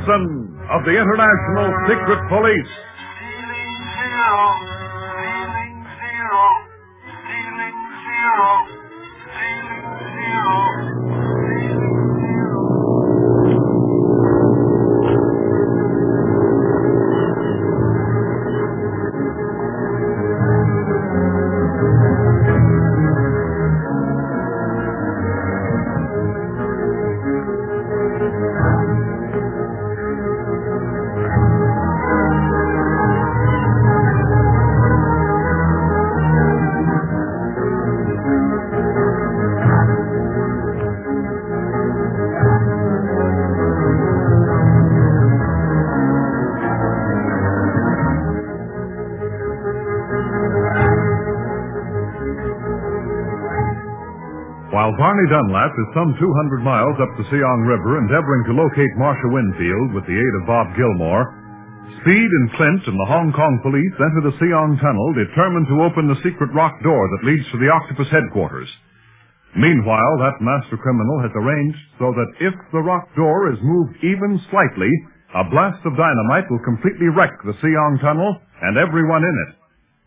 Watson of the International Secret Police. While Barney Dunlap is some 200 miles up the Siong River endeavoring to locate Marcia Winfield with the aid of Bob Gilmore, Speed and Clint and the Hong Kong police enter the Siong Tunnel determined to open the secret rock door that leads to the Octopus headquarters. Meanwhile, that master criminal has arranged so that if the rock door is moved even slightly, a blast of dynamite will completely wreck the Siong Tunnel and everyone in it.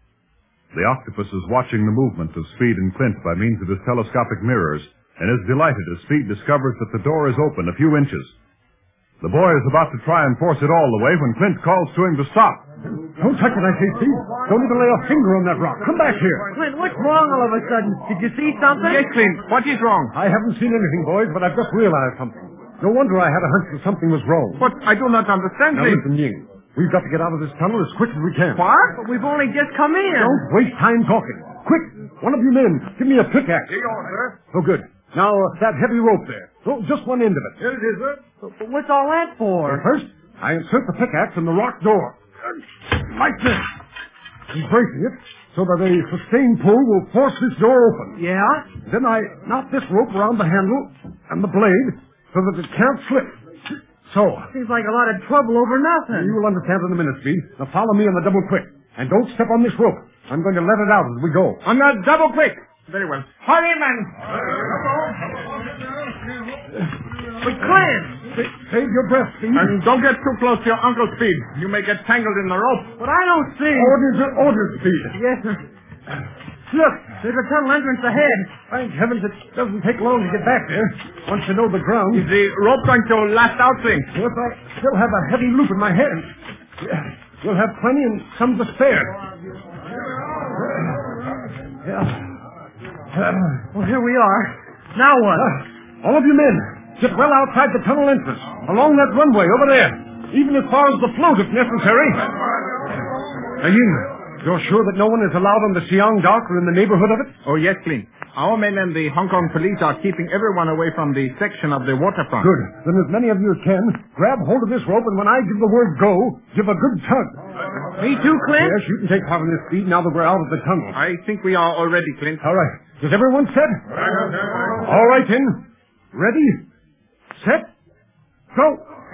The octopus is watching the movement of Speed and Clint by means of his telescopic mirrors and is delighted as Speed discovers that the door is open a few inches. The boy is about to try and force it all the way when Clint calls to him to stop. Don't touch it, I say, Speed. Don't even lay a finger on that rock. Come back here. Clint, what's wrong all of a sudden? Did you see something? Yes, Clint. What is wrong? I haven't seen anything, boys, but I've just realized something. No wonder I had a hunch that something was wrong. But I do not understand, Now Clint. listen, Ying. We've got to get out of this tunnel as quick as we can. What? But we've only just come in. Don't waste time talking. Quick, one of you men, give me a pickaxe. Here you are, sir. Oh, good. Now, that heavy rope there. Oh, just one end of it. Here it is, sir. But what's all that for? First, I insert the pickaxe in the rock door. Like this. And bracing it so that a sustained pull will force this door open. Yeah? Then I knot this rope around the handle and the blade so that it can't slip. So. Seems like a lot of trouble over nothing. You will understand in a minute, Speed. Now follow me on the double quick. And don't step on this rope. I'm going to let it out as we go. On the double quick. Very well. Hurry, man. But Clint! Save your breath, Speed. And don't get too close to your Uncle Speed. You may get tangled in the rope. But I don't see. Orders are orders, Speed. Yes, sir. Look, there's a tunnel entrance ahead. Thank heavens it doesn't take long to get back there. Once you know the ground. Is the rope going to last out, Clint? Yes, I still have a heavy loop in my hand. We'll have plenty and some to spare. Well, here we are. Now what? All of you men, get well outside the tunnel entrance, along that runway over there, even as far as the float if necessary. Now, Ying, you're sure that no one is allowed on the Siong dock or in the neighborhood of it? Oh, yes, Clint. Our men and the Hong Kong police are keeping everyone away from the section of the waterfront. Good. Then as many of you as can, grab hold of this rope, and when I give the word go, give a good tug. Me too, Clint? Yes, you can take part in this Speed now that we're out of the tunnel. I think we are already, Clint. All right. Is everyone set? All right, then. Ready? Set? Go!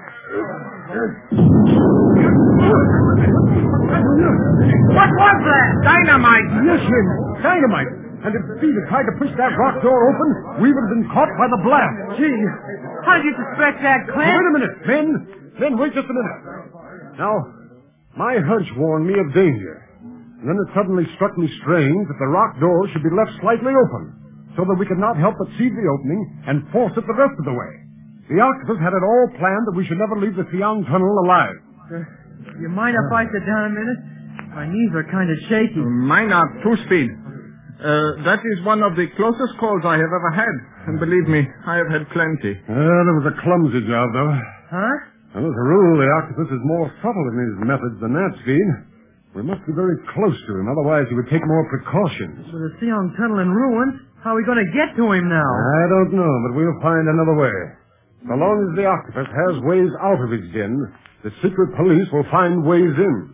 What was that? Dynamite! Yes, Ying. Dynamite. And if Speed had tried to push that rock door open, we would have been caught by the blast. Gee, how'd you suspect that, Clint? Wait a minute, men. Men, wait just a minute. Now, my hunch warned me of danger. And then it suddenly struck me strange that the rock door should be left slightly open, so that we could not help but see the opening and force it the rest of the way. The octopus had it all planned that we should never leave the Siong Tunnel alive. You mind if I sit down a minute? My knees are kind of shaky. Mine are too, Speed. That is one of the closest calls I have ever had. And believe me, I have had plenty. That was a clumsy job, though. Huh? Well, as a rule, the octopus is more subtle in his methods than that, Speed. We must be very close to him, otherwise he would take more precautions. With the Siong Tunnel in ruins, how are we going to get to him now? I don't know, but we'll find another way. So long as the octopus has ways out of his den, the secret police will find ways in.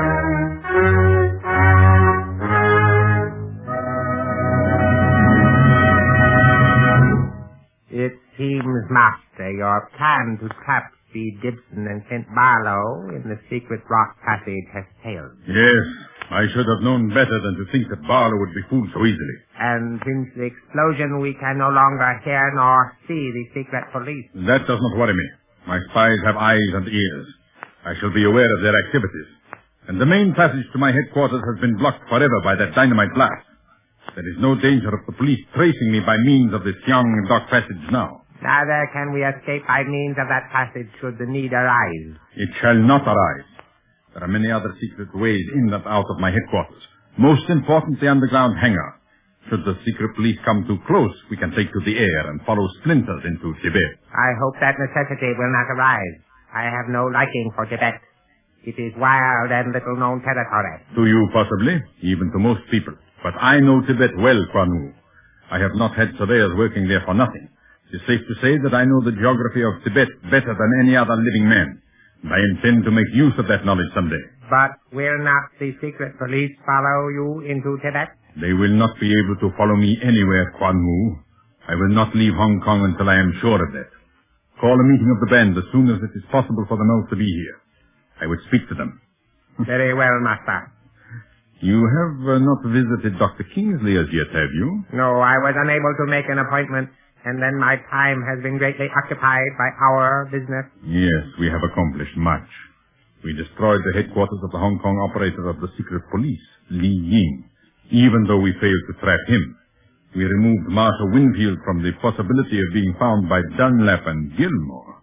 It seems, Master, your plan to trap Speed Gibson and Clint Barlow in the secret rock passage has failed. Yes, I should have known better than to think that Barlow would be fooled so easily. And since the explosion, we can no longer hear nor see the secret police. That does not worry me. My spies have eyes and ears. I shall be aware of their activities. And the main passage to my headquarters has been blocked forever by that dynamite blast. There is no danger of the police tracing me by means of this young and dark passage now. Neither can we escape by means of that passage should the need arise. It shall not arise. There are many other secret ways in and out of my headquarters. Most important, the underground hangar. Should the secret police come too close, we can take to the air and follow Splinters into Tibet. I hope that necessity will not arise. I have no liking for Tibet. It is wild and little-known territory. To you, possibly, even to most people. But I know Tibet well, Quan Wu. I have not had surveyors working there for nothing. It is safe to say that I know the geography of Tibet better than any other living man. And I intend to make use of that knowledge someday. But will not the secret police follow you into Tibet? They will not be able to follow me anywhere, Quan Wu. I will not leave Hong Kong until I am sure of that. Call a meeting of the band as soon as it is possible for them all to be here. I would speak to them. Very well, master. You have not visited Dr. Kingsley as yet, have you? No, I was unable to make an appointment, and then my time has been greatly occupied by our business. Yes, we have accomplished much. We destroyed the headquarters of the Hong Kong operator of the secret police, Li Ying, even though we failed to trap him. We removed Marshal Winfield from the possibility of being found by Dunlap and Gilmore.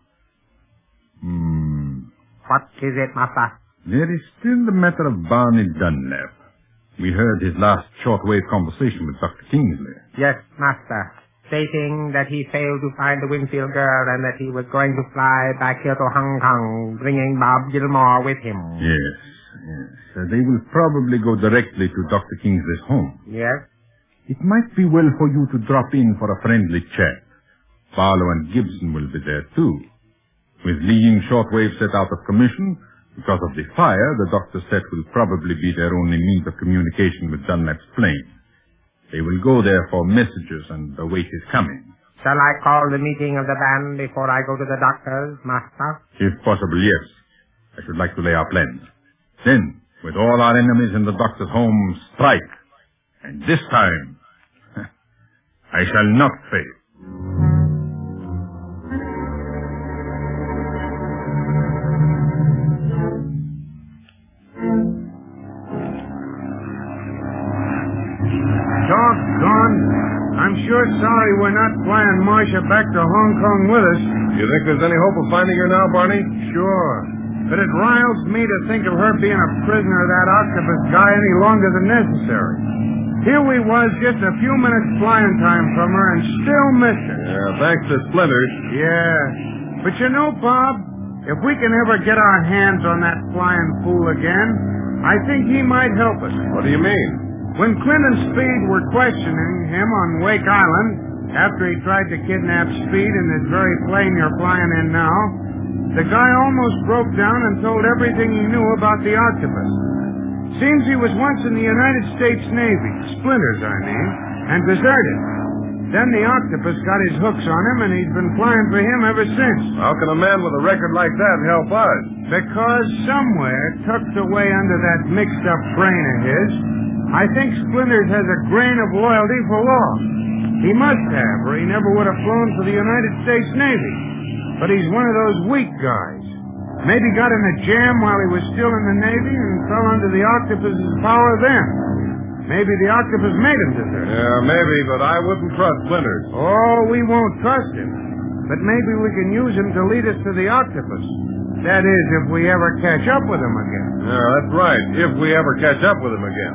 What is it, master? There is still the matter of Barney Dunlap. We heard his last shortwave conversation with Dr. Kingsley. Yes, master. Stating that he failed to find the Winfield girl and that he was going to fly back here to Hong Kong, bringing Bob Gilmore with him. Yes. They will probably go directly to Dr. Kingsley's home. Yes? It might be well for you to drop in for a friendly chat. Barlow and Gibson will be there, too. With Li Ying's shortwave set out of commission, because of the fire, the doctor set will probably be their only means of communication with Dunlap's plane. They will go there for messages and await his coming. Shall I call the meeting of the band before I go to the doctor's, master? If possible, yes. I should like to lay our plans. Then, with all our enemies in the doctor's home, strike. And this time, I shall not fail. Doggone. I'm sure sorry we're not flying Marcia back to Hong Kong with us. You think there's any hope of finding her now, Barney? Sure. But it riles me to think of her being a prisoner of that octopus guy any longer than necessary. Here we was, just a few minutes flying time from her, and still missed her. Yeah, thanks to Splinters. Yeah. But you know, Bob, if we can ever get our hands on that flying fool again, I think he might help us. What do you mean? When Clint and Speed were questioning him on Wake Island, after he tried to kidnap Speed in this very plane you're flying in now, the guy almost broke down and told everything he knew about the octopus. Seems he was once in the United States Navy, Splinters, I mean, and deserted. Then the octopus got his hooks on him, and he's been flying for him ever since. How can a man with a record like that help us? Because somewhere, tucked away under that mixed-up brain of his, I think Splinters has a grain of loyalty for law. He must have, or he never would have flown for the United States Navy. But he's one of those weak guys. Maybe got in a jam while he was still in the Navy and fell under the octopus's power then. Maybe the octopus made him desert. Yeah, maybe, but I wouldn't trust Splinters. Oh, we won't trust him. But maybe we can use him to lead us to the octopus. That is, if we ever catch up with him again. Yeah, that's right, if we ever catch up with him again.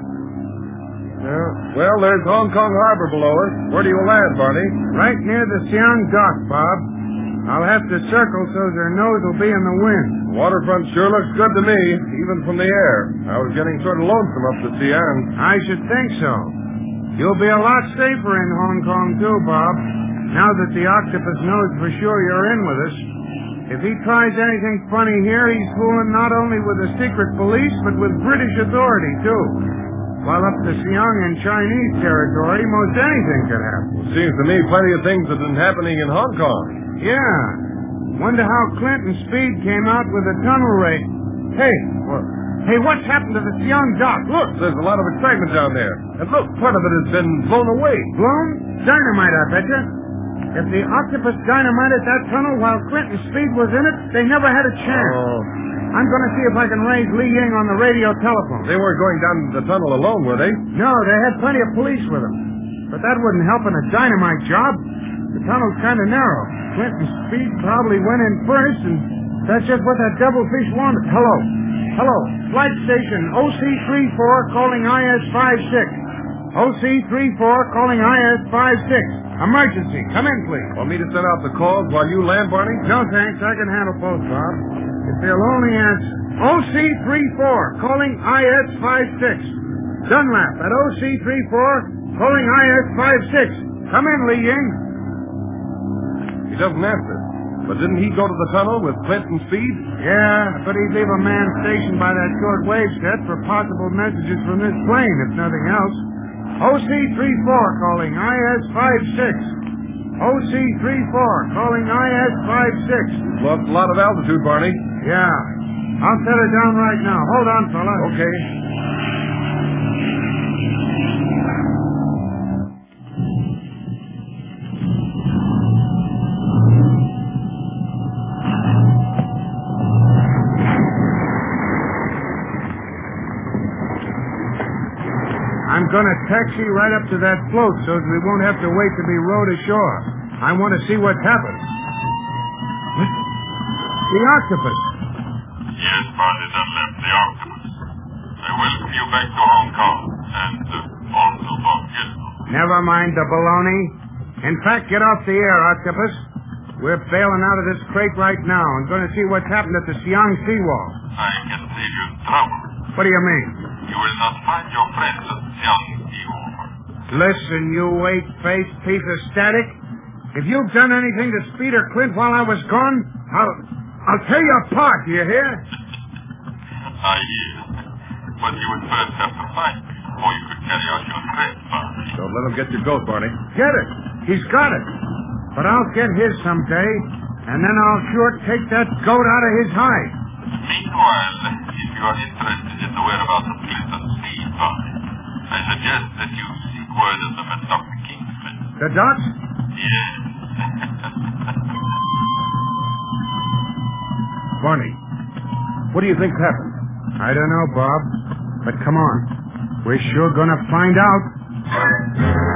Well, there's Hong Kong Harbor below us. Where do you land, Barney? Right near the Siang Dock, Bob. I'll have to circle so their nose will be in the wind. The waterfront sure looks good to me, even from the air. I was getting sort of lonesome up the Siang. I should think so. You'll be a lot safer in Hong Kong, too, Bob, now that the octopus knows for sure you're in with us. If he tries anything funny here, he's fooling not only with the secret police, but with British authority, too. While up the Siang in Chinese territory, most anything could happen. It seems to me plenty of things have been happening in Hong Kong. Yeah. Wonder how Clint and Speed came out with a tunnel raid. Hey, what's happened to the Siang Dock? Look, there's a lot of excitement down there. And look, part of it has been blown away. Blown? Dynamite, I betcha. If the octopus dynamited that tunnel while Clint and Speed was in it, they never had a chance. Oh. I'm going to see if I can raise Li Ying on the radio telephone. They weren't going down the tunnel alone, were they? No, they had plenty of police with them. But that wouldn't help in a dynamite job. The tunnel's kind of narrow. Clint and Speed probably went in first, and that's just what that devilfish wanted. Hello. Flight station OC-34 calling IS-56. OC-34 calling IS-56. Emergency. Come in, please. Want me to send out the calls while you land, Barney? No, thanks. I can handle both, Bob. If they'll only answer. OC-34 calling IS-56. Dunlap at OC-34 calling IS-56. Come in, Li Ying. He doesn't answer. But didn't he go to the tunnel with Clint and Speed? Yeah, but he'd leave a man stationed by that short wave set for possible messages from this plane, if nothing else. OC-34 calling IS-56. OC-34 calling IS-56. Lost a lot of altitude, Barney. Yeah. I'll set her down right now. Hold on, fella. Okay. I'm going to taxi right up to that float so that we won't have to wait to be rowed ashore. I want to see what's happened. The octopus. Yes, Barney Dunlap, the octopus. I welcome you back to Hong Kong, and also Bob Gilmore. Never mind the baloney. In fact, get off the air, octopus. We're bailing out of this crate right now and going to see what's happened at the Siang seawall. I can save you trouble. What do you mean? You will not find your friends at Siang seawall. Listen, you eight-faced piece of static. If you've done anything to Speed or Clint while I was gone, I'll tear you apart, do you hear? I hear. But you would first have to find me, or you could carry out your threat, Barney. Don't let him get your goat, Barney. Get it. He's got it. But I'll get his someday, and then I'll sure take that goat out of his hide. Meanwhile, if you are interested in the whereabouts of Clint and Speed, Barney, I suggest that you seek word of them at Dr. Kingsman. The doc? Yes. Barney, what do you think happened? I don't know, Bob. But come on. We're sure gonna find out.